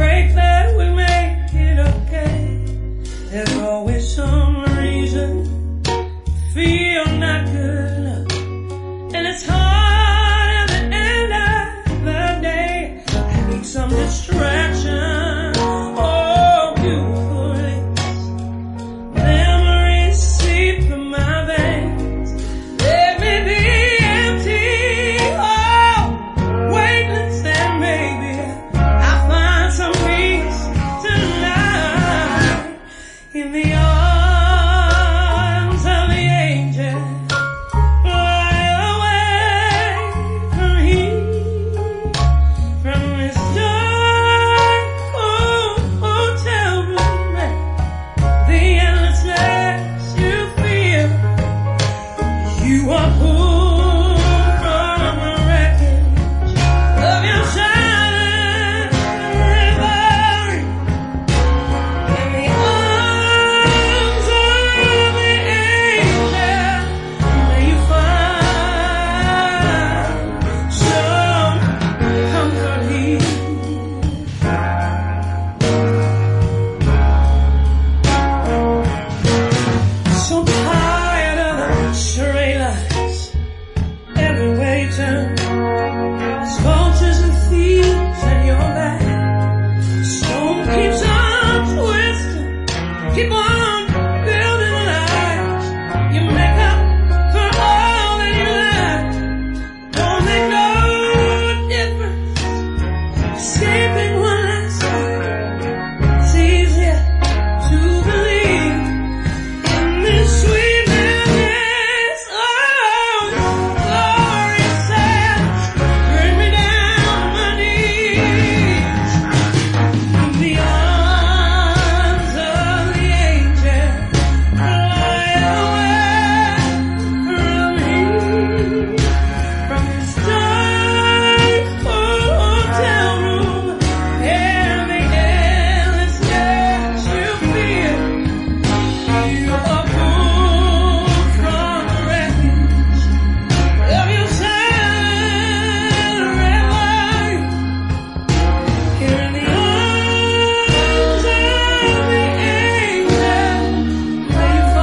pray that we make it okay. There's always some reason to feel not good, and it's hard at the end of the day. I need some distraction. In the arms of the angel, fly away from here, from this dark hotel room, the endlessness you feel. You are pulled from the wreckage of your shattered reverie. In the arms of the angel, may you find some comfort here. So tired of the charade lights everywhere you turn. There's vultures and thieves at your back. The storm keeps on twisting. Keep on building lies. You make up for all that you lack. Don't make no difference. Escaping one last time. It's easier to believe in this sweet madness. Oh, glorious sadness. Bring me down on my knees. In the arms of the angel, fly away from here, from this dark hotel room, and the endlessness you feel. You are pulled from the wreckage of your shattered reverie. Here in the arms of the angel, may you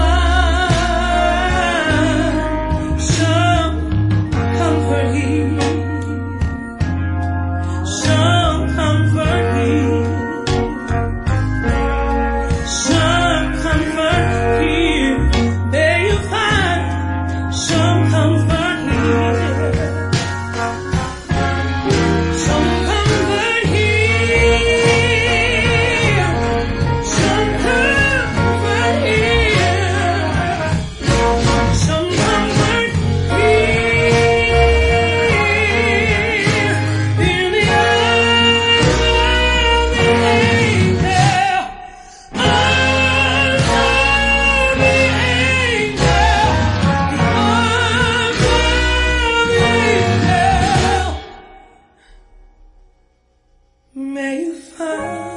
find some comfort here, some comfort here, some comfort here. May you find some comfort here, some comfort here, some comfort here, some comfort here. In the arms of the angel, arms of the angel, arms of the angel. May you find